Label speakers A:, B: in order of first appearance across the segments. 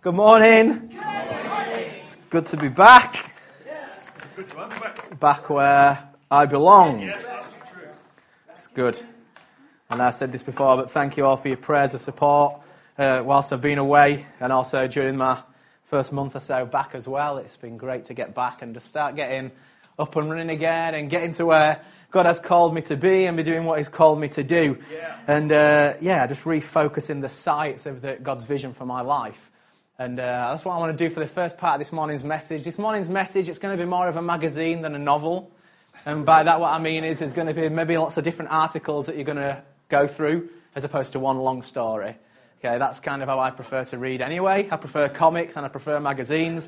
A: Good morning. Good morning. It's good to be back.
B: Good to have you back.
A: Back where I belong.
B: Yes, that's true.
A: It's good. And I said this before, but thank you all for your prayers of support whilst I've been away, and also during my first month or so back as well. It's been great to get back and to start getting up and running again and getting to where God has called me to be and be doing what He's called me to do.
B: Yeah.
A: And just refocusing the sights of God's vision for my life. And that's what I want to do for the first part of this morning's message. This morning's message, it's going to be more of a magazine than a novel. And by that what I mean is there's going to be maybe lots of different articles that you're going to go through as opposed to one long story. Okay, that's kind of how I prefer to read anyway. I prefer comics and I prefer magazines.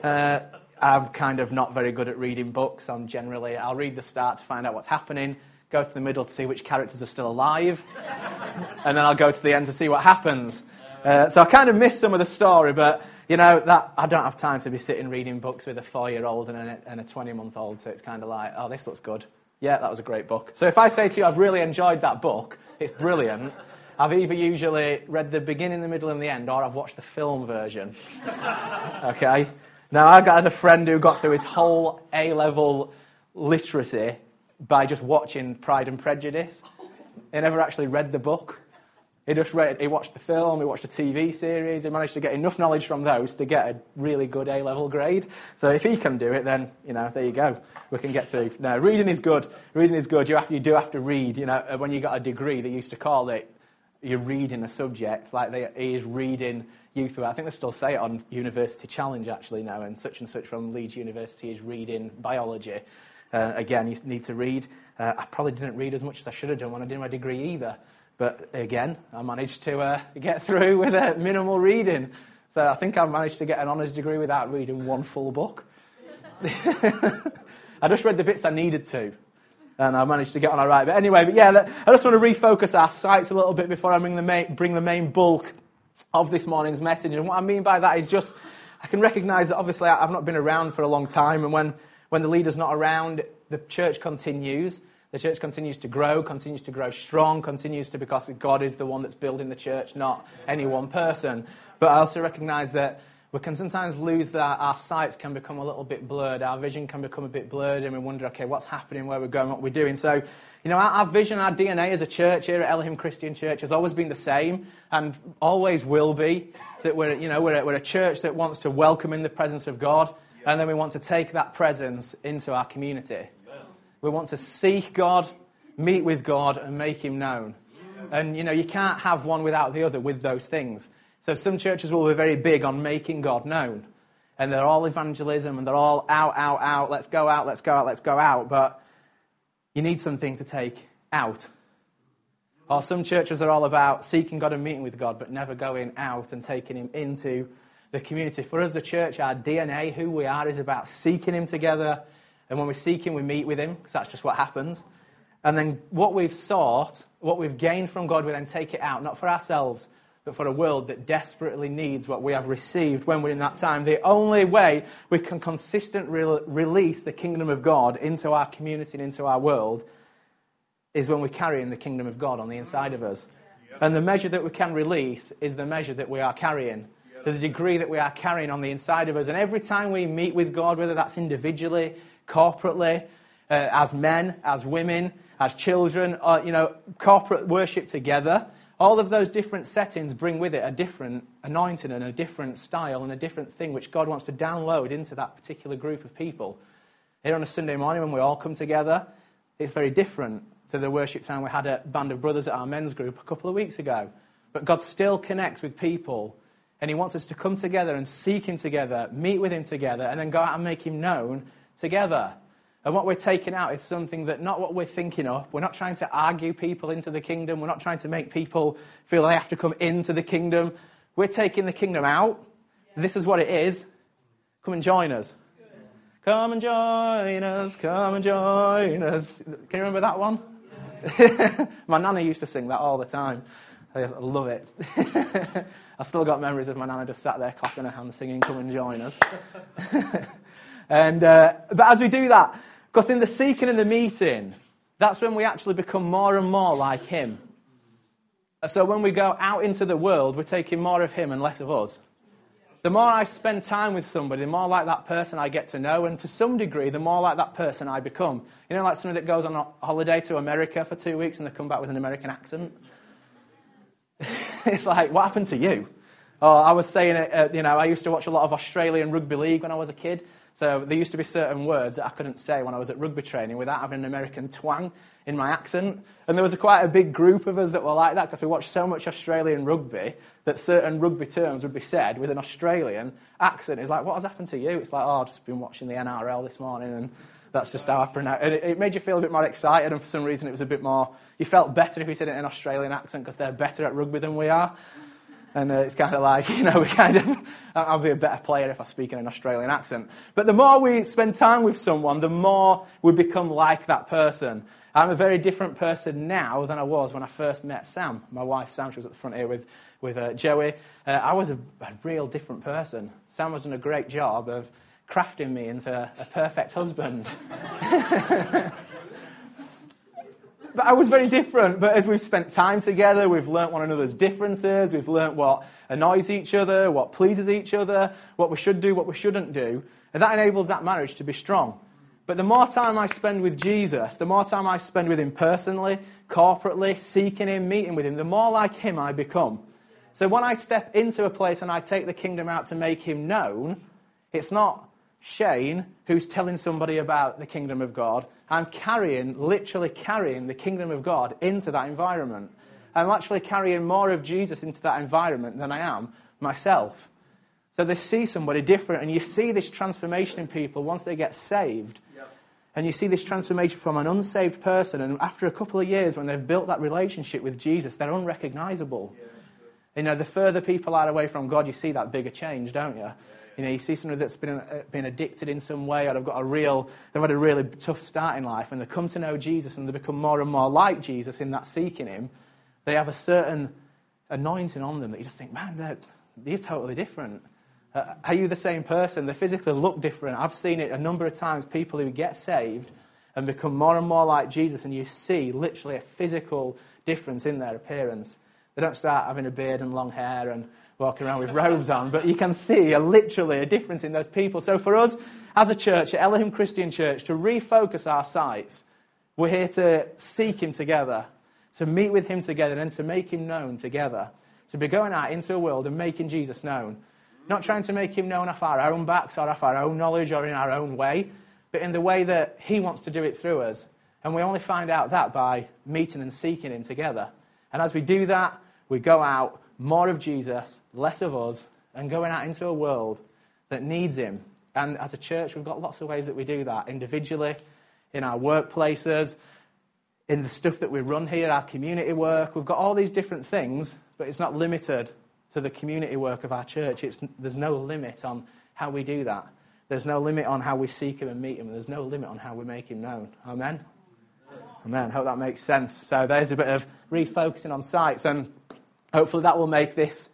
A: I'm kind of not very good at reading books. I'll read the start to find out what's happening, go to the middle to see which characters are still alive, and then I'll go to the end to see what happens. So I kind of missed some of the story, but that I don't have time to be sitting reading books with a 4-year-old and a 20-month-old. So it's kind of like, oh, this looks good. Yeah, that was a great book. So if I say to you, I've really enjoyed that book, it's brilliant. I've either usually read the beginning, the middle, and the end, or I've watched the film version. Okay. Now, I had a friend who got through his whole A-level literacy by just watching Pride and Prejudice. He never actually read the book. He watched the film, he watched a TV series, he managed to get enough knowledge from those to get a really good A-level grade. So if he can do it, then, there you go. We can get through. No, reading is good. Reading is good. You do have to read. When you got a degree, they used to call it, you're reading a subject, like he is reading youth. I think they still say it on University Challenge, actually, now, and such from Leeds University is reading biology. Again, you need to read. I probably didn't read as much as I should have done when I did my degree either. But again, I managed to get through with minimal reading. So I think I managed to get an honours degree without reading one full book. I just read the bits I needed to. And I managed to get on all right. But anyway, I just want to refocus our sights a little bit before I bring the main bulk of this morning's message. And what I mean by that is just, I can recognise that obviously I've not been around for a long time. And when the leader's not around, the church continues. The church continues to grow strong, because God is the one that's building the church, not any one person. But I also recognise that we can sometimes lose that. Our sights can become a little bit blurred. Our vision can become a bit blurred, and we wonder, okay, what's happening, where we're going, what we're doing. So, our vision, our DNA as a church here at Elohim Christian Church has always been the same, and always will be. That we're a church that wants to welcome in the presence of God, and then we want to take that presence into our community. We want to seek God, meet with God, and make Him known. And, you can't have one without the other with those things. So some churches will be very big on making God known. And they're all evangelism, and they're all out, let's go out. But you need something to take out. Or some churches are all about seeking God and meeting with God, but never going out and taking Him into the community. For us, the church, our DNA, who we are, is about seeking Him together. And when we seek Him, we meet with Him, because that's just what happens. And then what we've sought, what we've gained from God, we then take it out, not for ourselves, but for a world that desperately needs what we have received when we're in that time. The only way we can consistently release the kingdom of God into our community and into our world is when we're carrying the kingdom of God on the inside of us. And the measure that we can release is the measure that we are carrying. To the degree that we are carrying on the inside of us. And every time we meet with God, whether that's individually, corporately, as men, as women, as children, corporate worship together, all of those different settings bring with it a different anointing and a different style and a different thing which God wants to download into that particular group of people. Here on a Sunday morning when we all come together, it's very different to the worship time we had at Band of Brothers at our men's group a couple of weeks ago. But God still connects with people, and He wants us to come together and seek Him together, meet with Him together, and then go out and make Him known together. And what we're taking out is something that not what we're thinking of. We're not trying to argue people into the kingdom. We're not trying to make people feel they have to come into the kingdom. We're taking the kingdom out. Yeah. This is what it is. Come and join us. Come and join us. Come and join us. Can you remember that one? Yeah. My nana used to sing that all the time. I love it. I've still got memories of my nana just sat there clapping her hands singing, come and join us. But as we do that, because in the seeking and the meeting, that's when we actually become more and more like Him. So when we go out into the world, we're taking more of Him and less of us. The more I spend time with somebody, the more like that person I get to know, and to some degree, the more like that person I become. You know, like somebody that goes on a holiday to America for 2 weeks and they come back with an American accent? It's like, what happened to you? Oh, I was saying, I used to watch a lot of Australian rugby league when I was a kid. So there used to be certain words that I couldn't say when I was at rugby training without having an American twang in my accent. And there was quite a big group of us that were like that because we watched so much Australian rugby that certain rugby terms would be said with an Australian accent. It's like, what has happened to you? It's like, oh, I've just been watching the NRL this morning and that's just how I pronounce it. It made you feel a bit more excited, and for some reason it was a bit more, you felt better if you said it in an Australian accent because they're better at rugby than we are. And it's kind of like, I'll be a better player if I speak in an Australian accent. But the more we spend time with someone, the more we become like that person. I'm a very different person now than I was when I first met Sam. My wife, Sam, she was at the front here with Joey. I was a real different person. Sam was doing a great job of crafting me into a perfect husband. But I was very different. But as we've spent time together, we've learnt one another's differences. We've learnt what annoys each other, what pleases each other, what we should do, what we shouldn't do. And that enables that marriage to be strong. But the more time I spend with Jesus, the more time I spend with him personally, corporately, seeking him, meeting with him, the more like him I become. So when I step into a place and I take the kingdom out to make him known, it's not Shane who's telling somebody about the kingdom of God. I'm literally carrying the kingdom of God into that environment. I'm actually carrying more of Jesus into that environment than I am myself. So they see somebody different, and you see this transformation in people once they get saved. Yep. And you see this transformation from an unsaved person, and after a couple of years when they've built that relationship with Jesus, they're unrecognizable. Yeah, the further people are away from God, you see that bigger change, don't you? You see somebody that's been addicted in some way, or they've had a really tough start in life, and they come to know Jesus and they become more and more like Jesus in that seeking him. They have a certain anointing on them that you just think, man, they're totally different. Are you the same person? They physically look different. I've seen it a number of times, people who get saved and become more and more like Jesus, and you see literally a physical difference in their appearance. They don't start having a beard and long hair and walking around with robes on, but you can see literally a difference in those people. So for us, as a church, at Elohim Christian Church, to refocus our sights, we're here to seek him together, to meet with him together, and to make him known together, to be going out into a world and making Jesus known. Not trying to make him known off our own backs or off our own knowledge or in our own way, but in the way that he wants to do it through us. And we only find out that by meeting and seeking him together. And as we do that, we go out, more of Jesus, less of us, and going out into a world that needs him. And as a church, we've got lots of ways that we do that, individually, in our workplaces, in the stuff that we run here, our community work. We've got all these different things, but it's not limited to the community work of our church. There's no limit on how we do that. There's no limit on how we seek him and meet him. There's no limit on how we make him known. Amen? Amen. Hope that makes sense. So there's a bit of refocusing on sights, and hopefully that will make this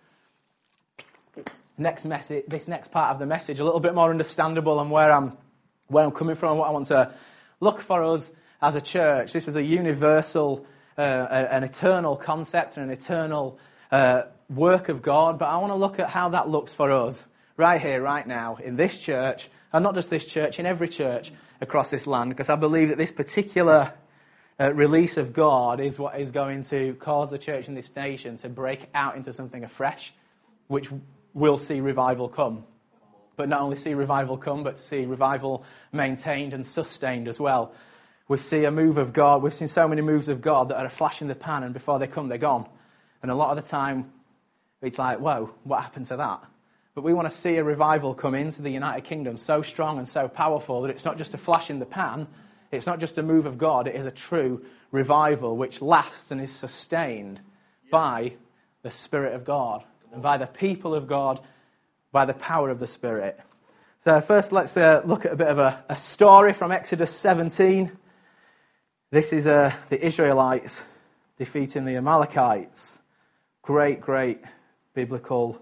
A: next part of the message a little bit more understandable and where I'm coming from and what I want to look for us as a church. This is a universal, an eternal concept and an eternal work of God, but I want to look at how that looks for us right here, right now, in this church, and not just this church, in every church across this land, because I believe that this particular release of God is what is going to cause the church in this nation to break out into something afresh, which will see revival come. But not only see revival come, but to see revival maintained and sustained as well. We see a move of God. We've seen so many moves of God that are a flash in the pan, and before they come, they're gone. And a lot of the time, it's like, whoa, what happened to that? But we want to see a revival come into the United Kingdom so strong and so powerful that it's not just a flash in the pan, it's not just a move of God, it is a true revival which lasts and is sustained by the Spirit of God and by the people of God, by the power of the Spirit. So first let's look at a bit of a story from Exodus 17. This is the Israelites defeating the Amalekites. Great biblical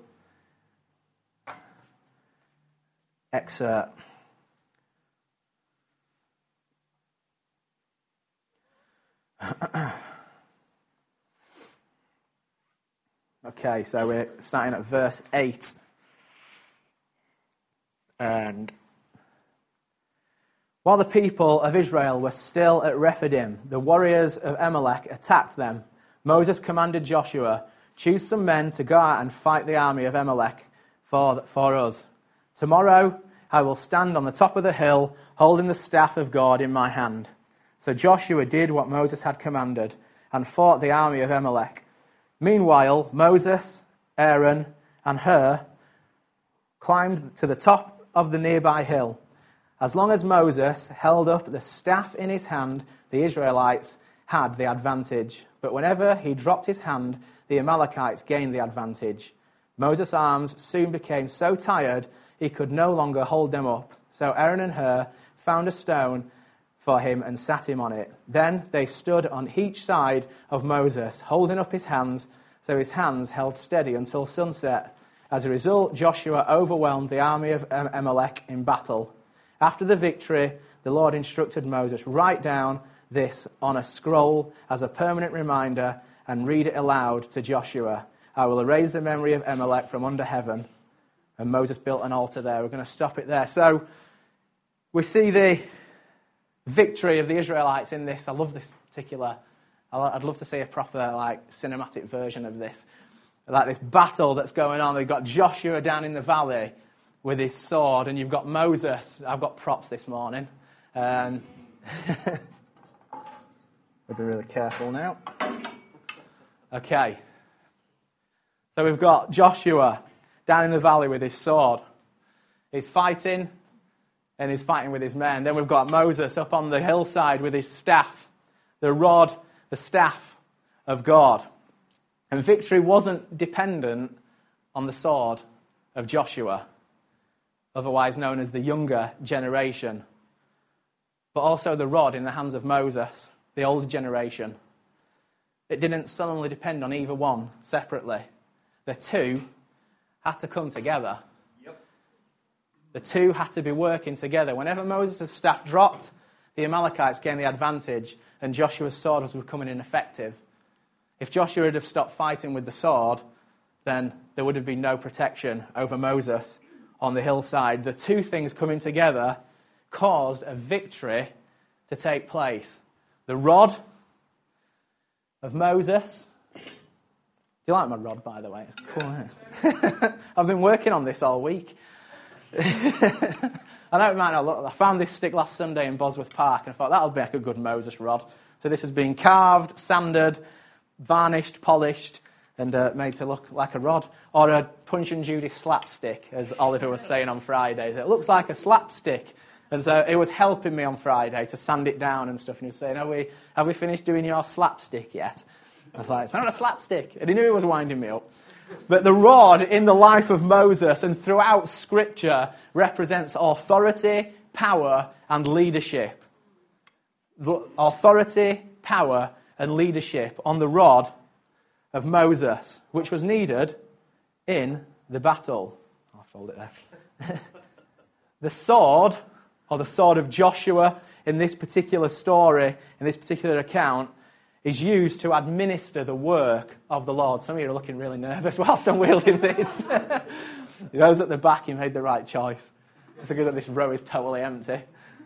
A: excerpt. Okay, so we're starting at verse 8. And while the people of Israel were still at Rephidim, the warriors of Amalek attacked them. Moses commanded Joshua, "Choose some men to go out and fight the army of Amalek for us. Tomorrow I will stand on the top of the hill, holding the staff of God in my hand." So Joshua did what Moses had commanded and fought the army of Amalek. Meanwhile, Moses, Aaron, and Hur climbed to the top of the nearby hill. As long as Moses held up the staff in his hand, the Israelites had the advantage. But whenever he dropped his hand, the Amalekites gained the advantage. Moses' arms soon became so tired he could no longer hold them up. So Aaron and Hur found a stone for him and sat him on it. Then they stood on each side of Moses, holding up his hands, so his hands held steady until sunset. As a result, Joshua overwhelmed the army of Amalek in battle. After the victory, the Lord instructed Moses, "Write down this on a scroll as a permanent reminder and read it aloud to Joshua. I will erase the memory of Amalek from under heaven." And Moses built an altar there. We're going to stop it there. So we see the victory of the Israelites in this. I love this particular. I'd love to see a proper cinematic version of this. Like this battle that's going on. They've got Joshua down in the valley with his sword, and you've got Moses. I've got props this morning. I'll be really careful now. Okay. So we've got Joshua down in the valley with his sword. He's fighting, and he's fighting with his men. Then we've got Moses up on the hillside with his staff, the rod, the staff of God. And victory wasn't dependent on the sword of Joshua, otherwise known as the younger generation, but also the rod in the hands of Moses, the older generation. It didn't solely depend on either one separately. The two had to come together. Yep. The two had to be working together. Whenever Moses' staff dropped, the Amalekites gained the advantage, and Joshua's sword was becoming ineffective. If Joshua had have stopped fighting with the sword, then there would have been no protection over Moses on the hillside. The two things coming together caused a victory to take place. The rod of Moses. Do you like my rod, by the way? It's cool, isn't it? I've been working on this all week. I know it might not look. I found this stick last Sunday in Bosworth Park, and I thought that'll make a good Moses rod. So this has been carved, sanded, varnished, polished, and made to look like a rod, or a Punch and Judy slapstick, as Oliver was saying on Fridays. It looks like a slapstick, and so it was helping me on Friday to sand it down and stuff. And he was saying, "Have we finished doing your slapstick yet?" I was like, "It's not a slapstick," and he knew he was winding me up. But the rod in the life of Moses and throughout Scripture represents authority, power, and leadership. Authority, power, and leadership on the rod of Moses, which was needed in the battle. I'll fold it there. The sword, or the sword of Joshua in this particular story, in this particular account, is used to administer the work of the Lord. Some of you are looking really nervous whilst I'm wielding this. Those at the back, you made the right choice. It's good that this row is totally empty.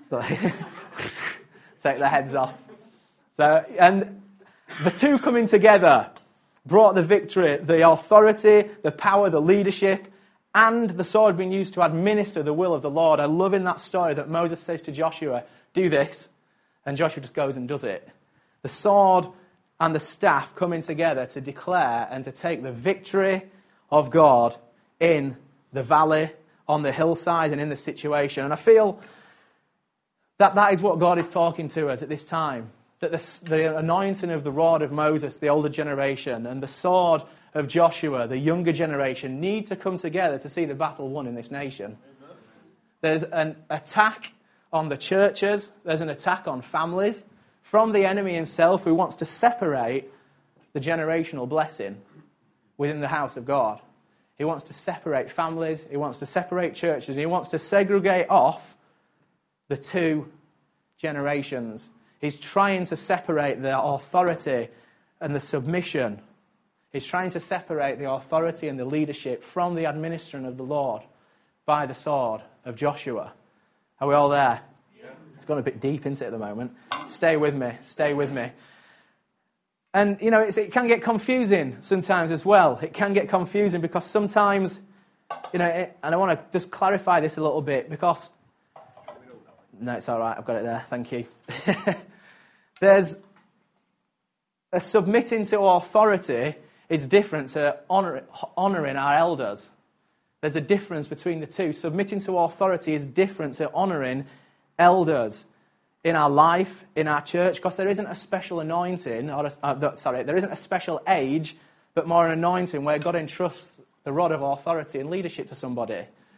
A: Take the heads off. So, and the two coming together brought the victory, the authority, the power, the leadership, and the sword being used to administer the will of the Lord. I love in that story that Moses says to Joshua, "Do this," and Joshua just goes and does it. The sword and the staff coming together to declare and to take the victory of God in the valley, on the hillside, and in the situation. And I feel that that is what God is talking to us at this time. That the anointing of the rod of Moses, the older generation, and the sword of Joshua, the younger generation, need to come together to see the battle won in this nation. Amen. There's an attack on the churches. There's an attack on families from the enemy himself, who wants to separate the generational blessing within the house of God. He wants to separate families. He wants to separate churches. He wants to segregate off the two generations. He's trying to separate the authority and the submission. He's trying to separate the authority and the leadership from the administering of the Lord. by the sword of Joshua. Are we all there? Yeah. It's gone a bit deep into it at the moment. Stay with me. Stay with me. And, you know, it can get confusing sometimes as well. It can get confusing because sometimes, you know, and I want to just clarify this a little bit because... No, it's all right. I've got it there. Thank you. There's a submitting to authority is different to honouring our elders. There's a difference between the two. Submitting to authority is different to honouring elders in our life, in our church, because there isn't a special anointing, there isn't a special age, but more an anointing where God entrusts the rod of authority and leadership to somebody.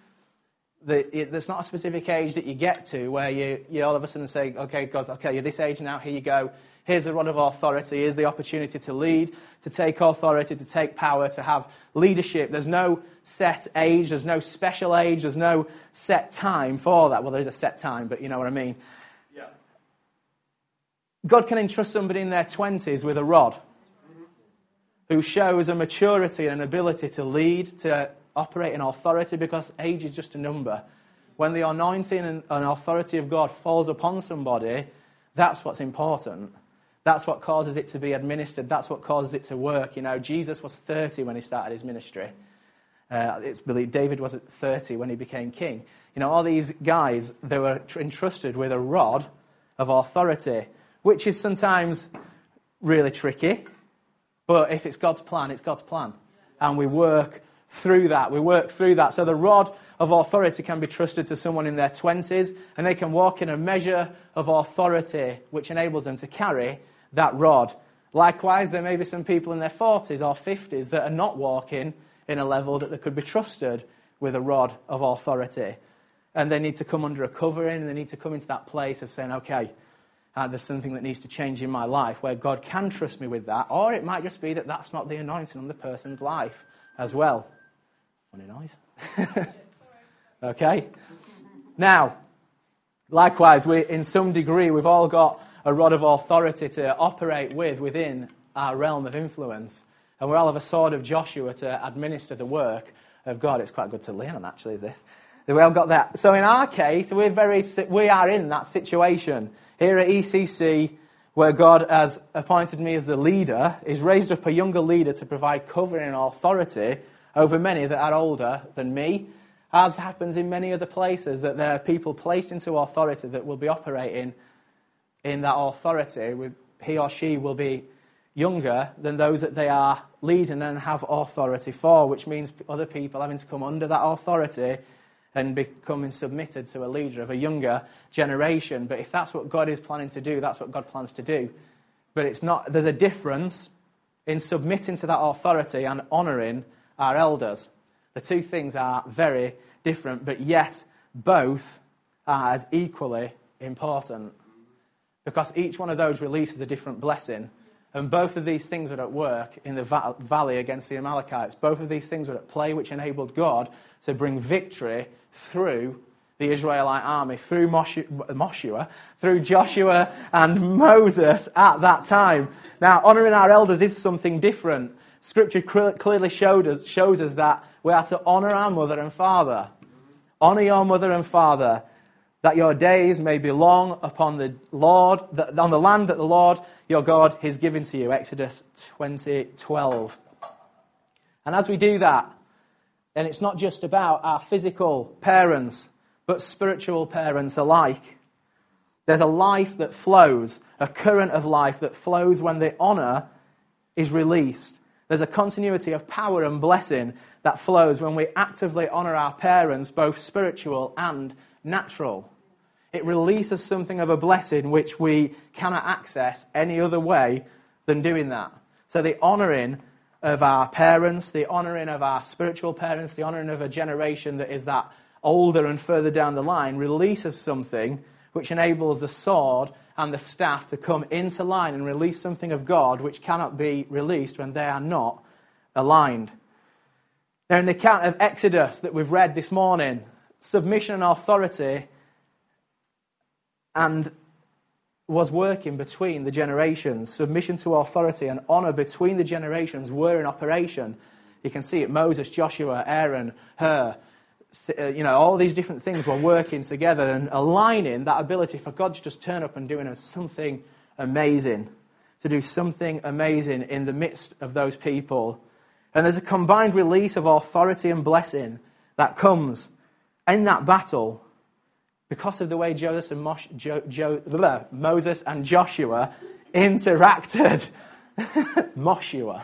A: There's not a specific age that you get to where you all of a sudden say, okay, God, okay, you're this age now, here you go. Here's the rod of authority. Here's the opportunity to lead, to take authority, to take power, to have leadership. There's no set age. There's no special age. There's no set time for that. Well, there is a set time, but you know what I mean. Yeah. God can entrust somebody in their 20s with a rod who shows a maturity and an ability to lead, to operate in authority, because age is just a number. When the anointing and authority of God falls upon somebody, that's what's important. That's what causes it to be administered. That's what causes it to work. You know, Jesus was 30 when he started his ministry. It's believed David was at 30 when he became king. You know, all these guys, they were entrusted with a rod of authority, which is sometimes really tricky. But if it's God's plan, it's God's plan. And we work through that. We work through that. So the rod of authority can be trusted to someone in their 20s, and they can walk in a measure of authority which enables them to carry that rod. Likewise, there may be some people in their 40s or 50s that are not walking in a level that they could be trusted with a rod of authority. And they need to come under a covering, and they need to come into that place of saying, okay, there's something that needs to change in my life where God can trust me with that. Or it might just be that that's not the anointing on the person's life as well. Funny noise. Okay. Now, likewise, in some degree, we've all got a rod of authority to operate within our realm of influence. And we all have a sword of Joshua to administer the work of God. It's quite good to lean on, actually, is this? We all got that. So in our case, we are in that situation. Here at ECC, where God has appointed me as the leader, He's raised up a younger leader to provide covering and authority over many that are older than me, as happens in many other places, that there are people placed into authority that will be operating in that authority. He or she will be younger than those that they are leading and have authority for, which means other people having to come under that authority and becoming submitted to a leader of a younger generation. But if that's what God is planning to do, that's what God plans to do. But it's not. There's a difference in submitting to that authority and honouring our elders. The two things are very different, but yet both are as equally important, because each one of those releases a different blessing. And both of these things were at work in the valley against the Amalekites. Both of these things were at play, which enabled God to bring victory through the Israelite army, through through Joshua and Moses at that time. Now, honouring our elders is something different. Scripture clearly shows us that we are to honour our mother and father. Honour your mother and father, that your days may be long upon the Lord, on the land that the Lord your God has given to you. Exodus 20:12. And as we do that, and it's not just about our physical parents, but spiritual parents alike. There's a life that flows, a current of life that flows when the honour is released. There's a continuity of power and blessing that flows when we actively honour our parents, both spiritual and natural. It releases something of a blessing which we cannot access any other way than doing that. So the honouring of our parents, the honouring of our spiritual parents, the honouring of a generation that is that older and further down the line releases something which enables the sword and the staff to come into line and release something of God which cannot be released when they are not aligned. Now, in the account of Exodus that we've read this morning, submission and authority and was working between the generations. Submission to authority and honour between the generations were in operation. You can see it, Moses, Joshua, Aaron, Hur, all these different things were working together and aligning that ability for God to just turn up and doing something amazing, to do something amazing in the midst of those people. And there's a combined release of authority and blessing that comes in that battle because of the way Moses and Joshua interacted. Moshua.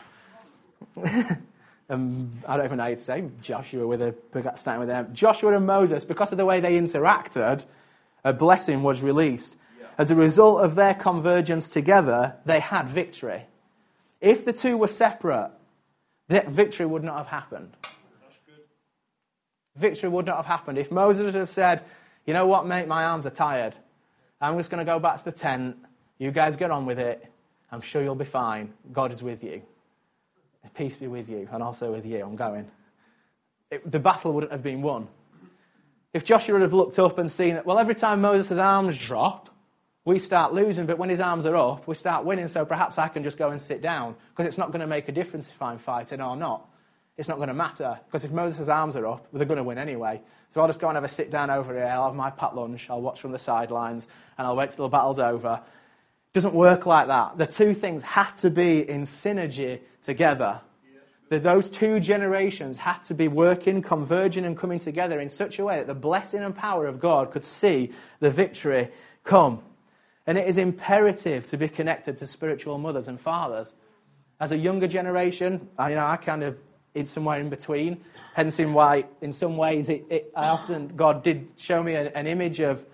A: I don't even know how you'd say Joshua starting with them. Joshua and Moses, because of the way they interacted, a blessing was released. Yeah. As a result of their convergence together, they had victory. If the two were separate, that victory would not have happened.
B: That's good.
A: Victory would not have happened. If Moses would have said, you know what, mate, my arms are tired. I'm just going to go back to the tent. You guys get on with it. I'm sure you'll be fine. God is with you. Peace be with you, and also with you. I'm going. The battle wouldn't have been won. If Joshua would have looked up and seen that, well, every time Moses' arms drop, we start losing, but when his arms are up, we start winning, so perhaps I can just go and sit down, because it's not going to make a difference if I'm fighting or not. It's not going to matter, because if Moses' arms are up, they're going to win anyway. So I'll just go and have a sit down over here, I'll have my pat lunch, I'll watch from the sidelines, and I'll wait till the battle's over. It doesn't work like that. The two things had to be in synergy together. Those two generations had to be working, converging and coming together in such a way that the blessing and power of God could see the victory come. And it is imperative to be connected to spiritual mothers and fathers. As a younger generation, I kind of in somewhere in between. Hence why, in some ways, God did show me an image of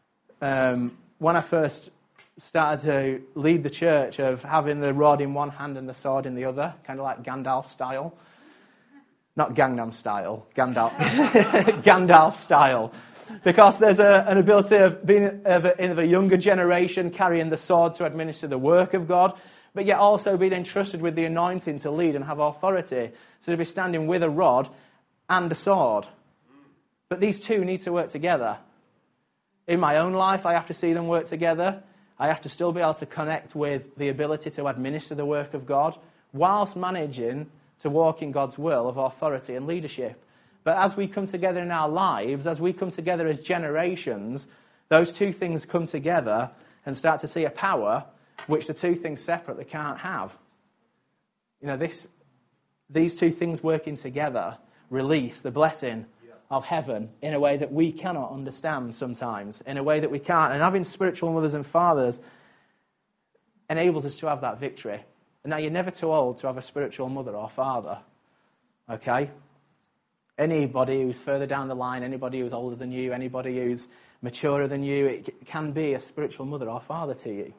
A: when I first started to lead the church, of having the rod in one hand and the sword in the other, kind of like Gandalf style. Not Gangnam style, Gandalf. Gandalf style. Because there's an ability of being in a younger generation, carrying the sword to administer the work of God, but yet also being entrusted with the anointing to lead and have authority. So to be standing with a rod and a sword. But these two need to work together. In my own life, I have to see them work together. I have to still be able to connect with the ability to administer the work of God whilst managing to walk in God's will of authority and leadership. But as we come together in our lives, as we come together as generations, those two things come together and start to see a power which the two things separately can't have. These two things working together release the blessing of heaven in a way that we cannot understand sometimes, in a way that we can't. And having spiritual mothers and fathers enables us to have that victory. And now you're never too old to have a spiritual mother or father. Okay? Anybody who's further down the line, anybody who's older than you, anybody who's maturer than you, it can be a spiritual mother or father to you.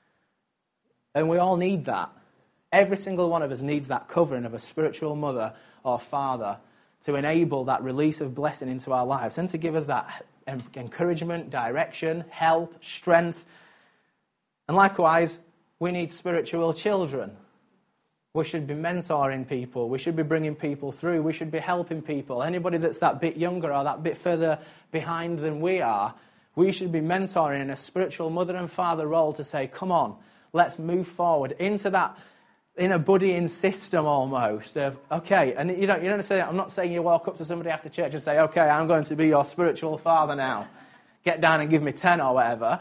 A: And we all need that. Every single one of us needs that covering of a spiritual mother or father to enable that release of blessing into our lives and to give us that encouragement, direction, help, strength. And likewise, we need spiritual children. We should be mentoring people. We should be bringing people through. We should be helping people. Anybody that's that bit younger or that bit further behind than we are, we should be mentoring in a spiritual mother and father role to say, come on, let's move forward into that, in a buddying system almost of, okay, and you don't say, I'm not saying you walk up to somebody after church and say, okay, I'm going to be your spiritual father now. Get down and give me 10 or whatever.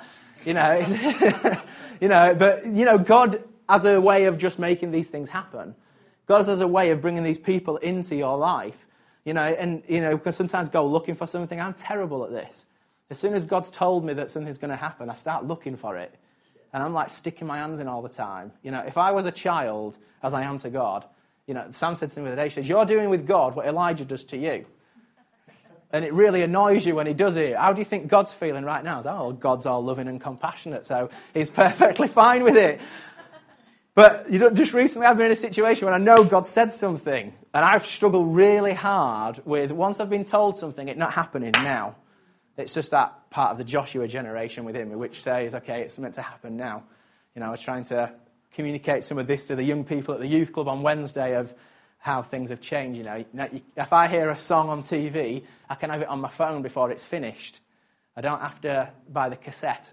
A: But God has a way of just making these things happen. God has a way of bringing these people into your life. You can sometimes go looking for something. I'm terrible at this. As soon as God's told me that something's going to happen, I start looking for it. And I'm like sticking my hands in all the time. If I was a child, as I am to God, Sam said to me the other day, he says, you're doing with God what Elijah does to you. And it really annoys you when he does it. How do you think God's feeling right now? Oh, God's all loving and compassionate, so he's perfectly fine with it. But just recently I've been in a situation when I know God said something, and I've struggled really hard with, once I've been told something, it not happening now. It's just that part of the Joshua generation with him, which says, okay, it's meant to happen now. I was trying to communicate some of this to the young people at the youth club on Wednesday of how things have changed. If I hear a song on TV, I can have it on my phone before it's finished. I don't have to buy the cassette.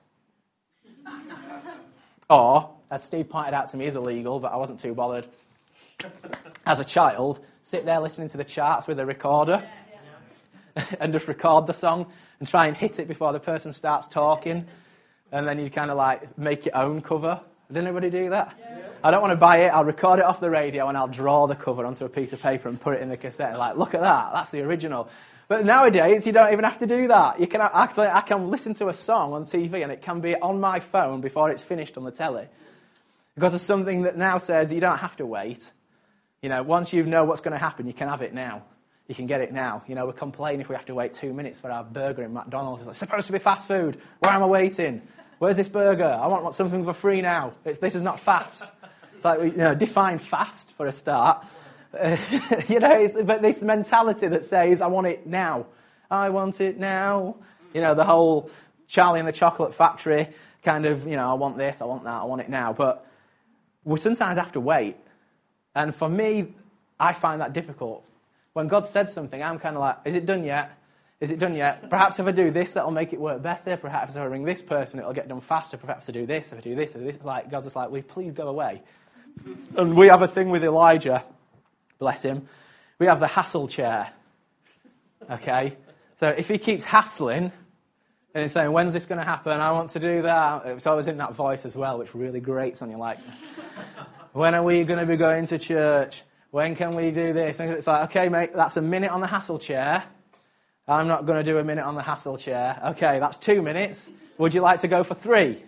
A: Or, as Steve pointed out to me, is illegal, but I wasn't too bothered. As a child, sit there listening to the charts with a recorder. and just record the song and try and hit it before the person starts talking. And then you kind of like make your own cover. Did anybody do that? Yeah. I don't want to buy it. I'll record it off the radio and I'll draw the cover onto a piece of paper and put it in the cassette. Like, look at that. That's the original. But nowadays, you don't even have to do that. You can actually, I can listen to a song on TV and it can be on my phone before it's finished on the telly. Because there's something that now says you don't have to wait. You know, once you know what's going to happen, you can have it now. You can get it now. You know, we complain if we have to wait 2 minutes for our burger in McDonald's. It's like, supposed to be fast food. Why am I waiting? Where's this burger? I want something for free now. This is not fast. Like, you know, define fast for a start. You know, but this mentality that says, I want it now. I want it now. You know, the whole Charlie and the Chocolate Factory kind of, you know, I want this, I want that, I want it now. But we sometimes have to wait. And for me, I find that difficult. When God said something, I'm kind of like, is it done yet? Is it done yet? Perhaps if I do this, that'll make it work better. Perhaps if I ring this person, it'll get done faster. Perhaps if I do this, if I do this, it's like, God's just like, will you please go away? And we have a thing with Elijah, bless him. We have the hassle chair. Okay? So if he keeps hassling, and he's saying, when's this going to happen? I want to do that. It's always in that voice as well, which really grates on you, like, when are we going to be going to church? When can we do this? And it's like, okay, mate, that's a minute on the hassle chair. I'm not going to do a minute on the hassle chair. Okay, that's 2 minutes. Would you like to go for 3?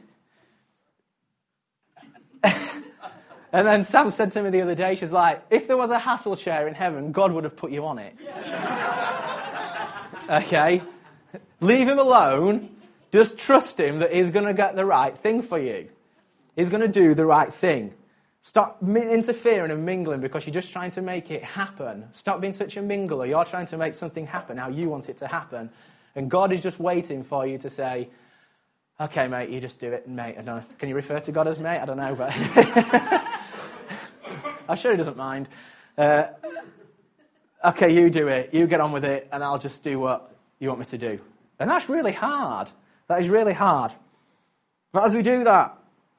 A: And then Sam said to me the other day, she's like, if there was a hassle chair in heaven, God would have put you on it. Okay? Leave him alone. Just trust him that he's going to get the right thing for you. He's going to do the right thing. Stop interfering and mingling because you're just trying to make it happen. Stop being such a mingler. You're trying to make something happen how you want it to happen. And God is just waiting for you to say, okay, mate, you just do it, mate. I don't know. Can you refer to God as mate? I don't know, but I'm sure he doesn't mind. Okay, you do it. You get on with it, and I'll just do what you want me to do. And that's really hard. That is really hard. But as we do that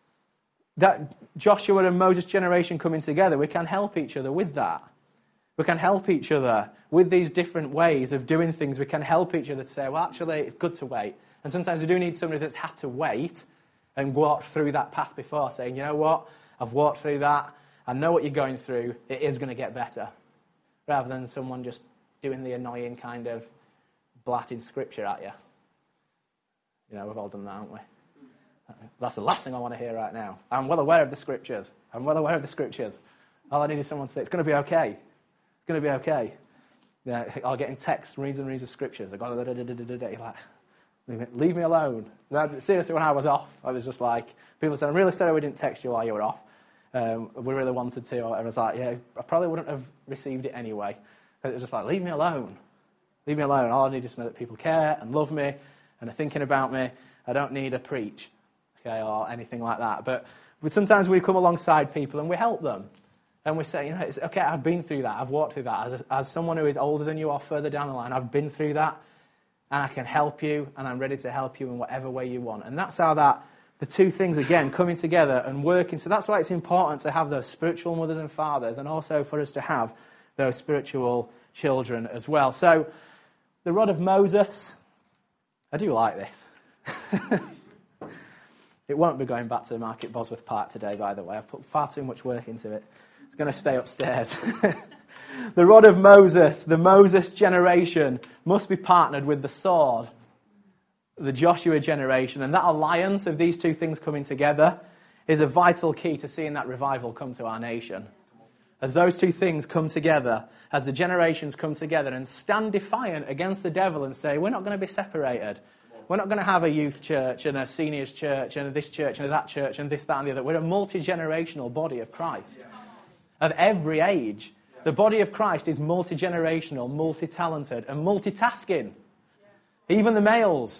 A: Joshua and Moses generation coming together, we can help each other with that. We can help each other with these different ways of doing things. We can help each other to say, well, actually, it's good to wait. And sometimes we do need somebody that's had to wait and walk through that path before, saying, you know what, I've walked through that. I know what you're going through. It is going to get better. Rather than someone just doing the annoying kind of blatted scripture at you. You know, we've all done that, haven't we? That's the last thing I want to hear right now. I'm well aware of the scriptures. All I need is someone to say, it's going to be okay. It's going to be okay. Yeah, I'll get in text, reads and reads of scriptures. I go, like, leave me alone. Seriously, when I was off, I was just like, people said, I'm really sorry we didn't text you while you were off. We really wanted to. Or I was like, yeah, I probably wouldn't have received it anyway. It was just like, leave me alone. Leave me alone. All I need is to know that people care and love me and are thinking about me. I don't need a preach. Okay, or anything like that. But sometimes we come alongside people and we help them. And we say, you know, it's okay, I've been through that. I've walked through that. As someone who is older than you or further down the line, I've been through that. And I can help you. And I'm ready to help you in whatever way you want. And that's how the two things, again, coming together and working. So that's why it's important to have those spiritual mothers and fathers. And also for us to have those spiritual children as well. So the rod of Moses. I do like this. It won't be going back to Market Bosworth Park today, by the way. I've put far too much work into it. It's going to stay upstairs. The rod of Moses, the Moses generation, must be partnered with the sword, the Joshua generation. And that alliance of these two things coming together is a vital key to seeing that revival come to our nation. As those two things come together, as the generations come together and stand defiant against the devil and say, we're not going to be separated. We're not going to have a youth church and a seniors church and this church and that church and this, that and the other. We're a multi-generational body of Christ. Of every age. The body of Christ is multi-generational, multi-talented and multitasking. Even the males.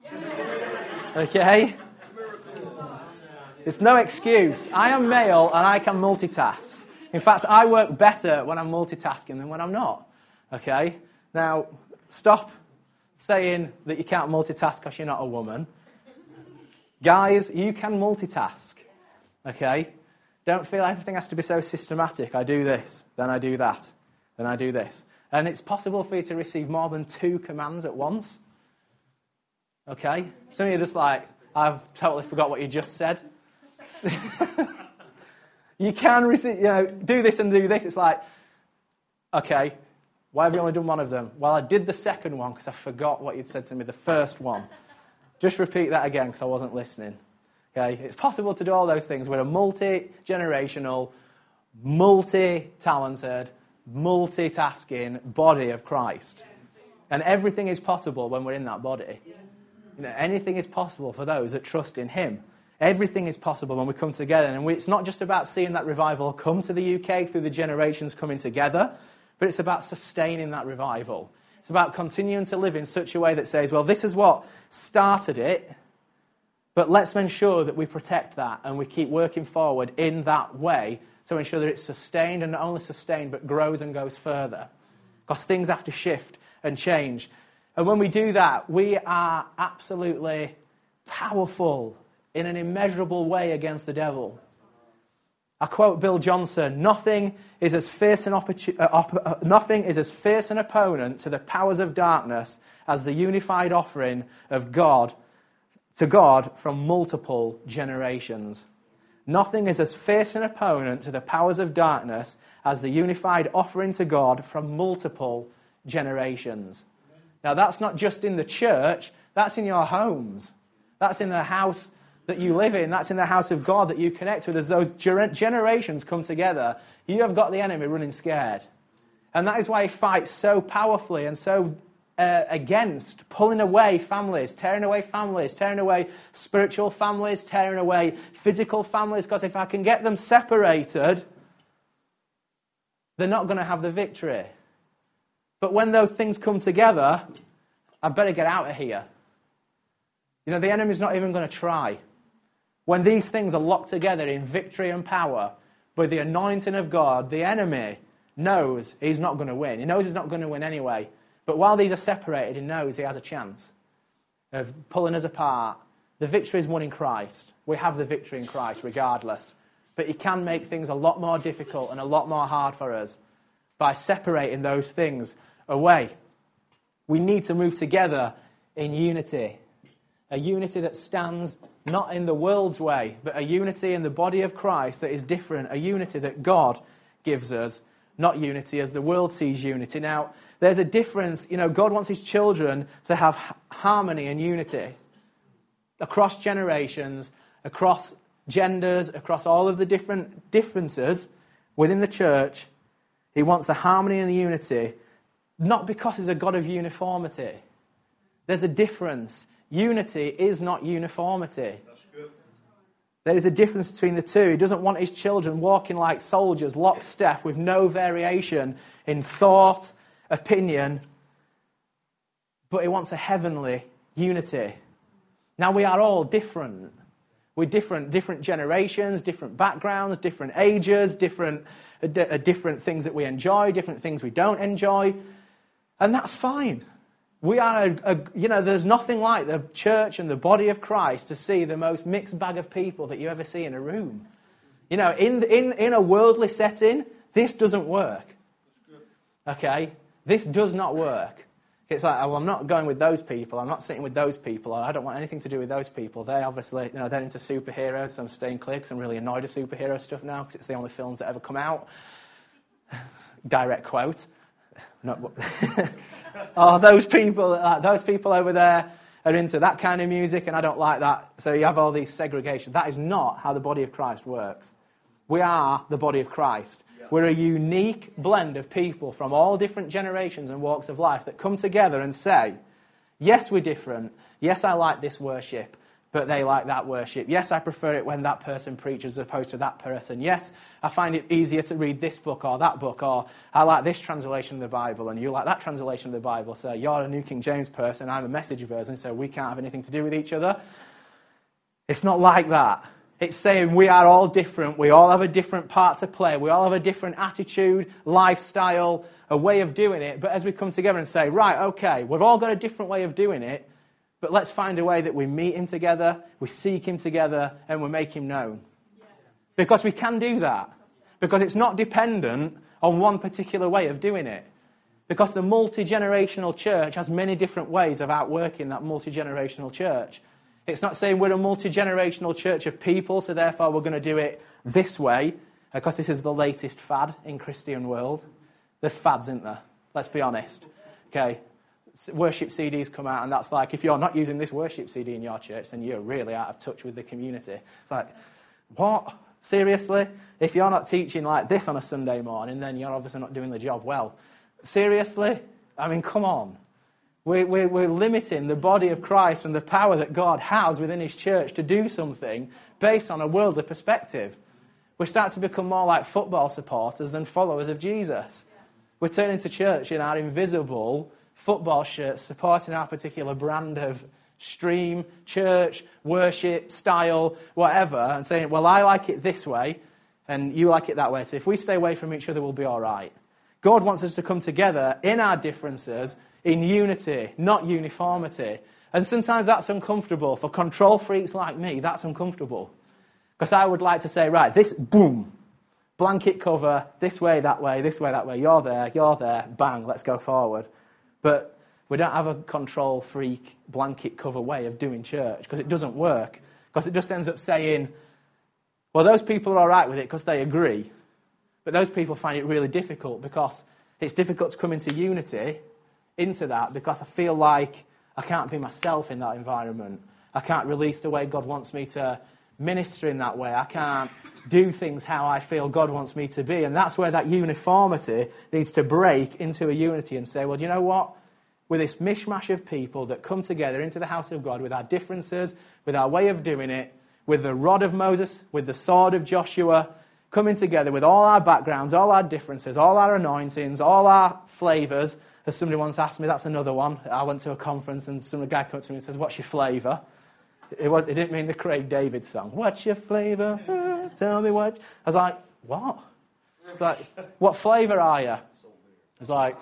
A: Okay? It's no excuse. I am male and I can multitask. In fact, I work better when I'm multitasking than when I'm not. Okay? Now, stop saying that you can't multitask because you're not a woman. Guys, you can multitask. Okay? Don't feel everything has to be so systematic. I do this, then I do that, then I do this. And it's possible for you to receive more than 2 commands at once. Okay? Some of you are just like, I've totally forgot what you just said. You can receive, do this and do this. It's like, okay, why have you only done one of them? Well, I did the second one because I forgot what you'd said to me the first one. Just repeat that again because I wasn't listening. Okay? It's possible to do all those things. We're a multi-generational, multi-talented, multitasking body of Christ. And everything is possible when we're in that body. Anything is possible for those that trust in him. Everything is possible when we come together. And it's not just about seeing that revival come to the UK through the generations coming together, but it's about sustaining that revival. It's about continuing to live in such a way that says, well, this is what started it, but let's ensure that we protect that and we keep working forward in that way to ensure that it's sustained, and not only sustained, but grows and goes further. Because things have to shift and change. And when we do that, we are absolutely powerful in an immeasurable way against the devil. I quote Bill Johnson, nothing is as fierce an opponent to the powers of darkness as the unified offering of God to God from multiple generations. Nothing is as fierce an opponent to the powers of darkness as the unified offering to God from multiple generations. Now, that's not just in the church, that's in your homes. That's in the house that you live in. That's in the house of God that you connect with. As those generations come together, you have got the enemy running scared. And that is why he fights so powerfully and so against pulling away families, tearing away spiritual families, tearing away physical families. Because if I can get them separated, they're not going to have the victory. But when those things come together, I better get out of here. The enemy's not even going to try. When these things are locked together in victory and power, with the anointing of God, the enemy knows he's not going to win. He knows he's not going to win anyway. But while these are separated, he knows he has a chance of pulling us apart. The victory is won in Christ. We have the victory in Christ regardless. But he can make things a lot more difficult and a lot more hard for us by separating those things away. We need to move together in unity. A unity that stands not in the world's way, but a unity in the body of Christ that is different. A unity that God gives us, not unity as the world sees unity. Now, there's a difference. God wants his children to have harmony and unity across generations, across genders, across all of the different differences within the church. He wants a harmony and a unity, not because he's a God of uniformity. There's a difference. Unity is not uniformity.
B: That's good.
A: There is a difference between the two. He doesn't want his children walking like soldiers, lockstep, with no variation in thought, opinion, but he wants a heavenly unity. Now, we are all different. We're different generations, different backgrounds, different ages, different things that we enjoy, different things we don't enjoy, and that's fine. We are, there's nothing like the church and the body of Christ to see the most mixed bag of people that you ever see in a room. In a worldly setting, this doesn't work. Okay? This does not work. It's like, well, I'm not going with those people. I'm not sitting with those people. I don't want anything to do with those people. They obviously, they're into superheroes, so I'm staying clear because I'm really annoyed at superhero stuff now because it's the only films that ever come out. Direct quote. Those people over there are into that kind of music and I don't like that. So you have all these segregation. That is not how the body of Christ works. We are the body of Christ. We're a unique blend of people from all different generations and walks of life that come together and say, yes, we're different. Yes, I like this worship, but they like that worship. Yes, I prefer it when that person preaches as opposed to that person. Yes, I find it easier to read this book or that book, or I like this translation of the Bible and you like that translation of the Bible. So you're a New King James person, I'm a Message version, so we can't have anything to do with each other. It's not like that. It's saying we are all different. We all have a different part to play. We all have a different attitude, lifestyle, a way of doing it. But as we come together and say, right, okay, we've all got a different way of doing it, but let's find a way that we meet him together, we seek him together, and we make him known. Because we can do that. Because it's not dependent on one particular way of doing it. Because the multi-generational church has many different ways of outworking that multi-generational church. It's not saying we're a multi-generational church of people, so therefore we're going to do it this way, because this is the latest fad in Christian world. There's fads, isn't there? Let's be honest. Okay, worship CDs come out, and that's like, if you're not using this worship CD in your church, then you're really out of touch with the community. It's like, what? Seriously? If you're not teaching like this on a Sunday morning, then you're obviously not doing the job well. Seriously? I mean, come on. We're limiting the body of Christ and the power that God has within his church to do something based on a worldly perspective. We start to become more like football supporters than followers of Jesus. We're turning to church in our invisible football shirts, supporting our particular brand of stream, church, worship, style, whatever, and saying, well, I like it this way, and you like it that way. So if we stay away from each other, we'll be all right. God wants us to come together in our differences, in unity, not uniformity. And sometimes that's uncomfortable. For control freaks like me, that's uncomfortable. Because I would like to say, right, this, boom, blanket cover, this way, that way, you're there, bang, let's go forward. But we don't have a control freak, blanket cover way of doing church, because it doesn't work. Because it just ends up saying, well, those people are all right with it because they agree. But those people find it really difficult, because it's difficult to come into unity, into that, because I feel like I can't be myself in that environment. I can't release the way God wants me to minister in that way. I can't do things how I feel God wants me to be. And that's where that uniformity needs to break into a unity and say, well, do you know what? With this mishmash of people that come together into the house of God with our differences, with our way of doing it, with the rod of Moses, with the sword of Joshua, coming together with all our backgrounds, all our differences, all our anointings, all our flavours. As somebody once asked me, that's another one. I went to a conference and some guy came up to me and says, what's your flavour? It didn't mean the Craig David song. What's your flavour? Tell me what. I was like, what? It's like, what flavour are you? It's like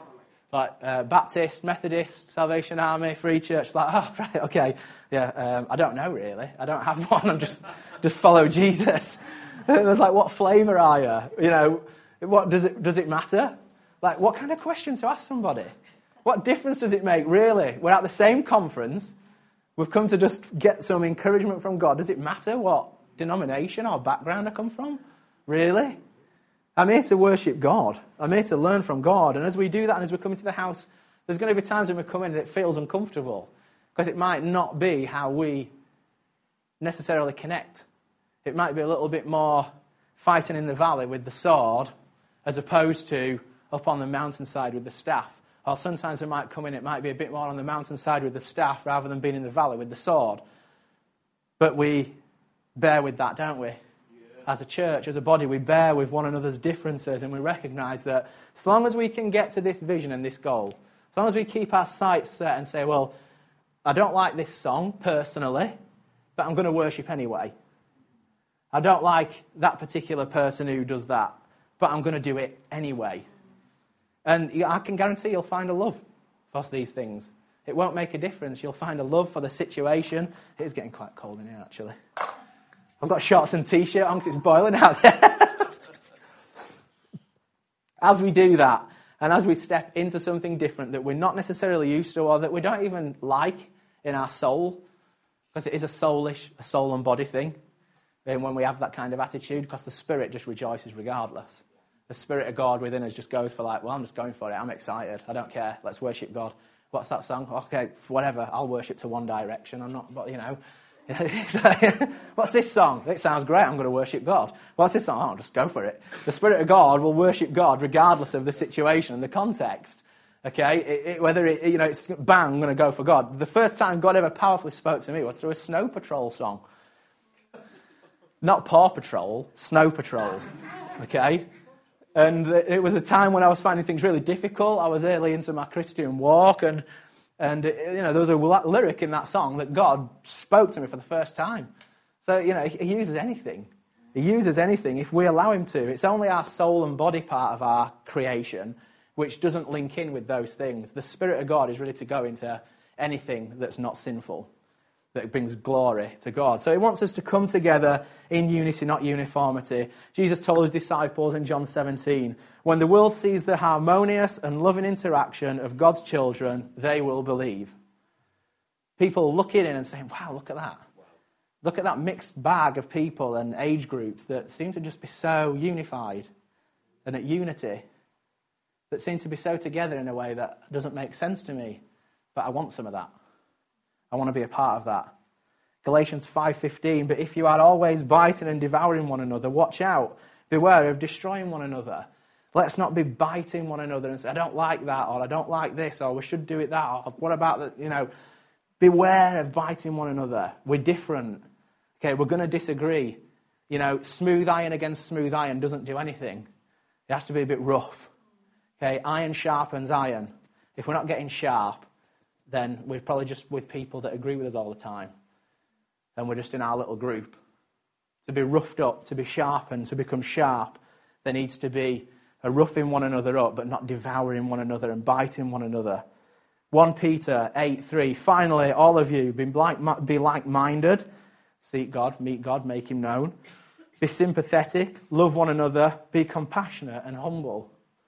A: Baptist, Methodist, Salvation Army, Free Church. Like, oh, right, okay. Yeah, I don't know really. I don't have one. I'm just follow Jesus. It was like, what flavour are you? You know, what does it matter? Like, what kind of question to ask somebody? What difference does it make, really? We're at the same conference. We've come to just get some encouragement from God. Does it matter what denomination or background I come from? Really? I'm here to worship God. I'm here to learn from God. And as we do that, and as we come into the house, there's going to be times when we come in and it feels uncomfortable, because it might not be how we necessarily connect. It might be a little bit more fighting in the valley with the sword, as opposed to up on the mountainside with the staff. Or sometimes we might come in, it might be a bit more on the mountainside with the staff rather than being in the valley with the sword. But we bear with that, don't we? Yeah. As a church, as a body, we bear with one another's differences, and we recognise that as long as we can get to this vision and this goal, as long as we keep our sights set and say, well, I don't like this song personally, but I'm going to worship anyway. I don't like that particular person who does that, but I'm going to do it anyway. And I can guarantee you'll find a love for these things. It won't make a difference. You'll find a love for the situation. It is getting quite cold in here, actually. I've got shorts and T-shirt on because it's boiling out there. As we do that, and as we step into something different that we're not necessarily used to, or that we don't even like in our soul, because it is a soul and body thing, and when we have that kind of attitude, because the Spirit just rejoices regardless. The Spirit of God within us just goes for like, well, I'm just going for it. I'm excited. I don't care. Let's worship God. What's that song? Okay, whatever. I'll worship to One Direction. I'm not, but you know. What's this song? It sounds great. I'm going to worship God. What's this song? Oh, I'll just go for it. The Spirit of God will worship God regardless of the situation and the context. Okay? Whether it's bang, I'm going to go for God. The first time God ever powerfully spoke to me was through a Snow Patrol song. Not Paw Patrol, Snow Patrol. Okay? And it was a time when I was finding things really difficult. I was early into my Christian walk, and there was a lyric in that song that God spoke to me for the first time. So, he uses anything. He uses anything if we allow him to. It's only our soul and body part of our creation which doesn't link in with those things. The Spirit of God is ready to go into anything that's not sinful. that brings glory to God. So he wants us to come together in unity, not uniformity. Jesus told his disciples in John 17, when the world sees the harmonious and loving interaction of God's children, they will believe. People looking in and saying, wow, look at that. Look at that mixed bag of people and age groups that seem to just be so unified and at unity, that seem to be so together in a way that doesn't make sense to me, but I want some of that. I want to be a part of that. Galatians 5:15, but if you are always biting and devouring one another, watch out, beware of destroying one another. Let's not be biting one another and say, I don't like that, or I don't like this, or we should do it that, or what about that, beware of biting one another. We're different. Okay, we're going to disagree. Smooth iron against smooth iron doesn't do anything. It has to be a bit rough. Okay, iron sharpens iron. If we're not getting sharp, then we're probably just with people that agree with us all the time. And we're just in our little group. To be roughed up, to be sharpened, to become sharp, there needs to be a roughing one another up, but not devouring one another and biting one another. 1 Peter 8:3, finally, all of you, be like-minded, seek God, meet God, make him known. Be sympathetic, love one another, be compassionate and humble.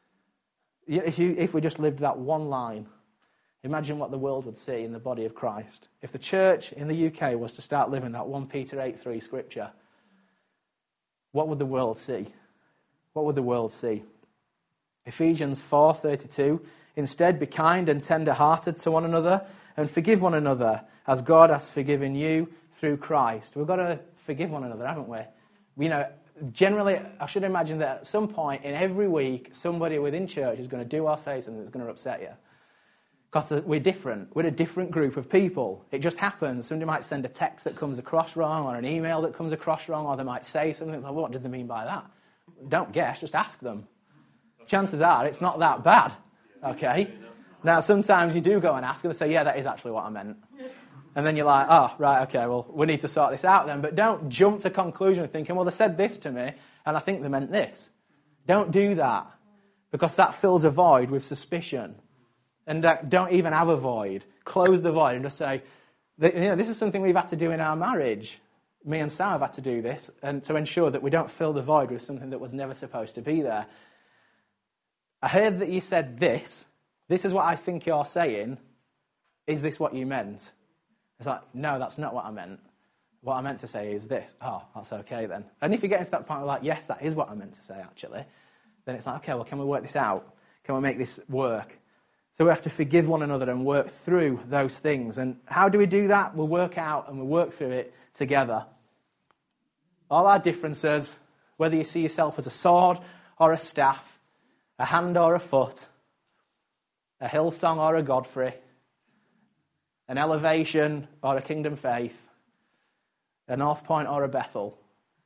A: If we just lived that one line, imagine what the world would see in the body of Christ. If the church in the UK was to start living that 1 Peter 8:3 scripture, what would the world see? What would the world see? Ephesians 4:32, instead be kind and tender-hearted to one another and forgive one another as God has forgiven you through Christ. We've got to forgive one another, haven't we? Generally, I should imagine that at some point in every week, somebody within church is going to do or say something that's going to upset you. Because we're different. We're a different group of people. It just happens. Somebody might send a text that comes across wrong, or an email that comes across wrong, or they might say something like, what did they mean by that? Don't guess, just ask them. Chances are it's not that bad. Okay? Now, sometimes you do go and ask, and they say, yeah, that is actually what I meant. And then you're like, oh, right, okay, well, we need to sort this out then. But don't jump to conclusion thinking, well, they said this to me, and I think they meant this. Don't do that, because that fills a void with suspicion. And don't even have a void. Close the void and just say, this is something we've had to do in our marriage. Me and Sam have had to do this, and to ensure that we don't fill the void with something that was never supposed to be there. I heard that you said this. This is what I think you're saying. Is this what you meant? It's like, no, that's not what I meant. What I meant to say is this. Oh, that's okay then. And if you get into that point, like, yes, that is what I meant to say, actually, then it's like, okay, well, can we work this out? Can we make this work? So we have to forgive one another and work through those things. And how do we do that? We'll work out and we'll work through it together. All our differences, whether you see yourself as a sword or a staff, a hand or a foot, a Hillsong or a Godfrey, an Elevation or a Kingdom Faith, a North Point or a Bethel.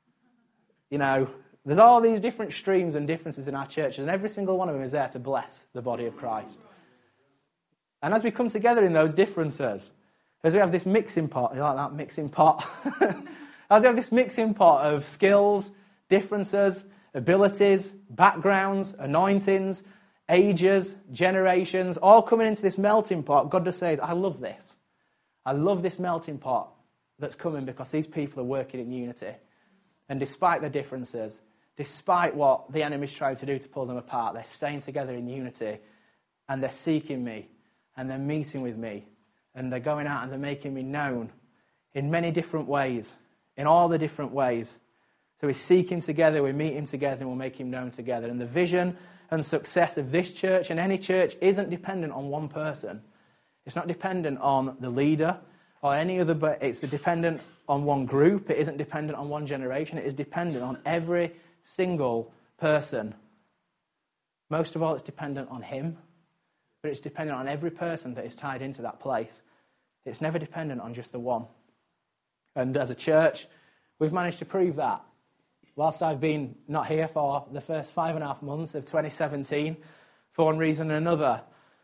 A: There's all these different streams and differences in our churches, and every single one of them is there to bless the body of Christ. And as we come together in those differences, as we have this mixing pot, you like that mixing pot? As we have this mixing pot of skills, differences, abilities, backgrounds, anointings, ages, generations, all coming into this melting pot, God just says, I love this. I love this melting pot that's coming because these people are working in unity. And despite their differences, despite what the enemy's trying to do to pull them apart, they're staying together in unity, and they're seeking me, and they're meeting with me, and they're going out and they're making me known in many different ways, in all the different ways. So we seek him together, we meet him together, and we'll make him known together. And the vision and success of this church and any church isn't dependent on one person. It's not dependent on the leader or any other, but it's dependent on one group. It isn't dependent on one generation. It is dependent on every single person. Most of all, it's dependent on him, but it's dependent on every person that is tied into that place. It's never dependent on just the one. And as a church, we've managed to prove that. Whilst I've been not here for the first 5.5 months of 2017, for one reason or another,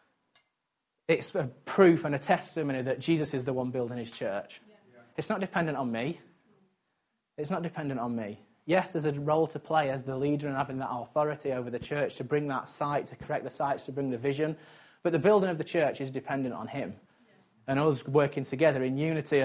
A: it's a proof and a testimony that Jesus is the one building his church. Yeah. It's not dependent on me. It's not dependent on me. Yes, there's a role to play as the leader and having that authority over the church to bring that sight, to correct the sights, to bring the vision. But the building of the church is dependent on him. Yeah. And us working together in unity. And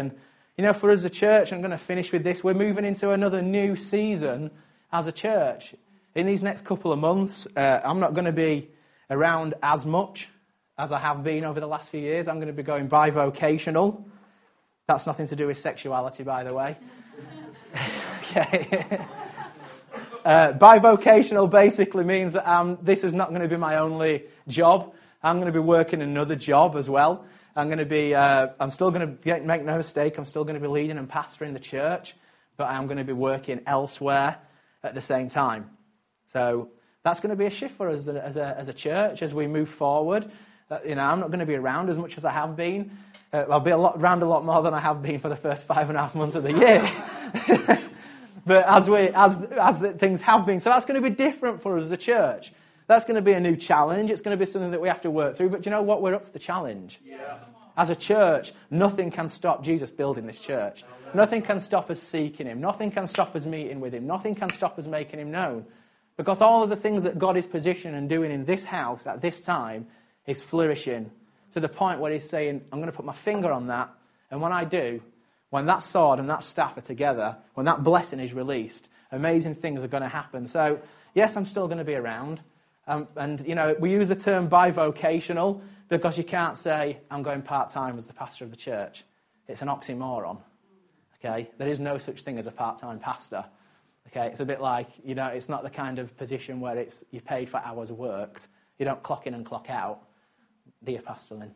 A: You know, for us as a church, I'm going to finish with this, we're moving into another new season as a church. In these next couple of months, I'm not going to be around as much as I have been over the last few years. I'm going to be going bivocational. That's nothing to do with sexuality, by the way. Okay. Bivocational basically means that this is not going to be my only job. I'm going to be working another job as well. I'm still going to make no mistake, I'm still going to be leading and pastoring the church, but I'm going to be working elsewhere at the same time. So that's going to be a shift for us as a church as we move forward. I'm not going to be around as much as I have been. I'll be around a lot more than I have been for the first 5.5 months of the year. But as things have been, so that's going to be different for us as a church. That's going to be a new challenge. It's going to be something that we have to work through. But do you know what? We're up to the challenge. Yeah. As a church, nothing can stop Jesus building this church. Nothing can stop us seeking him. Nothing can stop us meeting with him. Nothing can stop us making him known. Because all of the things that God is positioning and doing in this house at this time is flourishing to the point where he's saying, I'm going to put my finger on that. And when I do, when that sword and that staff are together, when that blessing is released, amazing things are going to happen. So, yes, I'm still going to be around. We use the term bivocational because you can't say, I'm going part-time as the pastor of the church. It's an oxymoron. Okay? There is no such thing as a part-time pastor. Okay? It's a bit like, it's not the kind of position where you're paid for hours worked. You don't clock in and clock out. Dear Pastor Lynn.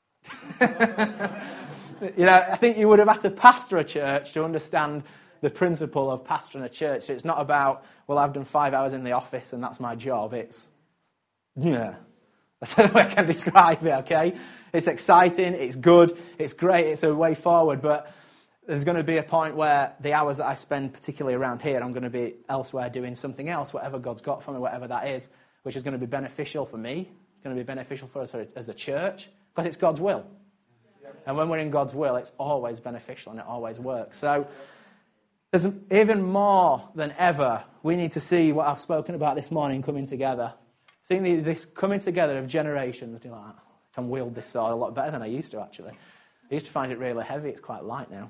A: I think you would have had to pastor a church to understand the principle of pastoring a church. So it's not about, I've done 5 hours in the office and that's my job. It's, that's the way I can describe it, okay? It's exciting, it's good, it's great, it's a way forward, but there's going to be a point where the hours that I spend, particularly around here, I'm going to be elsewhere doing something else, whatever God's got for me, whatever that is, which is going to be beneficial for me. It's going to be beneficial for us as a church, because it's God's will. And when we're in God's will, it's always beneficial and it always works. So there's even more than ever, we need to see what I've spoken about this morning coming together. Seeing this coming together of generations. I can wield this sword a lot better than I used to, actually. I used to find it really heavy. It's quite light now.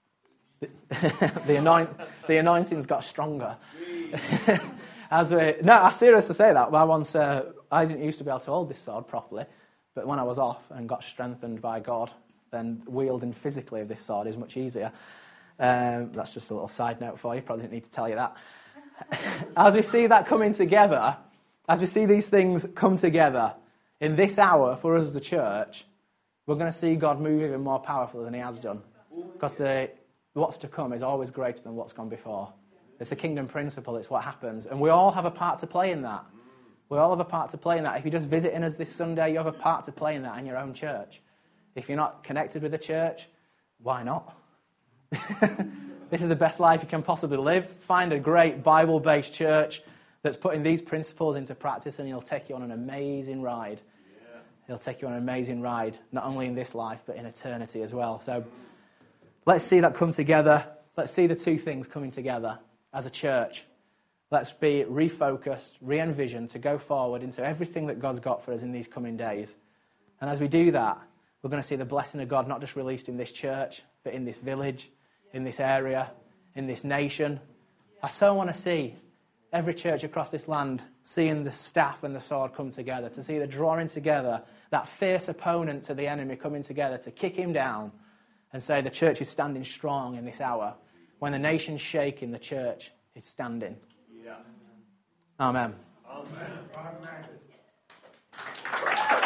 A: The anointing's got stronger. I seriously say that. I didn't used to be able to hold this sword properly, but when I was off and got strengthened by God, then wielding physically of this sword is much easier. That's just a little side note for you. Probably didn't need to tell you that. As we see that coming together, as we see these things come together in this hour for us as a church, we're going to see God move even more powerfully than he has done. Because what's to come is always greater than what's gone before. It's a kingdom principle. It's what happens. And we all have a part to play in that. We all have a part to play in that. If you're just visiting us this Sunday, you have a part to play in that in your own church. If you're not connected with the church, why not? This is the best life you can possibly live. Find a great Bible-based church that's putting these principles into practice, and he'll take you on an amazing ride. Yeah. He'll take you on an amazing ride, not only in this life, but in eternity as well. So let's see that come together. Let's see the two things coming together as a church. Let's be refocused, re-envisioned to go forward into everything that God's got for us in these coming days. And as we do that, we're going to see the blessing of God not just released in this church, but in this village, in this area, in this nation. I so want to see every church across this land seeing the staff and the sword come together, to see the drawing together, that fierce opponent to the enemy coming together to kick him down and say the church is standing strong in this hour. When the nation's shaking, the church is standing. Yeah. Amen. Amen. Amen.